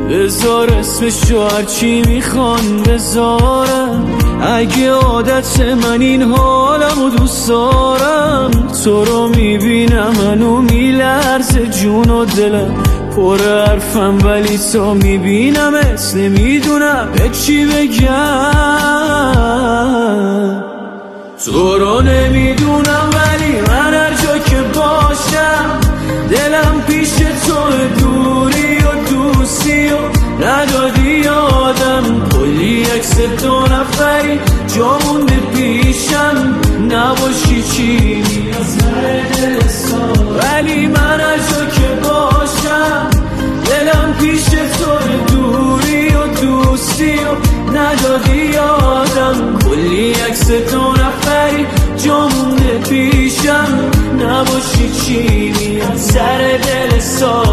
بذار اسمشو هرچی میخوان بذارم، اگه عادت من این حالمو دوست دارم. تو رو میبینم منو میلرزه جون و دلم، پر حرفم ولی تو میبینم اسم نمیدونم به چی بگم. تو رو نمیدونم ولی من هر جا که باشم دلم پیش تو، دوری و دوستی و ندادی یادم. کلی عکس دو نفری جا مونده پیشم، نباشی چی ولی من هر جا که باشم دلم پیش تو، دوری و دوستی و ندادی یادم. کلی عکس دو نفری جا مونده پیشم، نباشی چی میاد سر دل سال.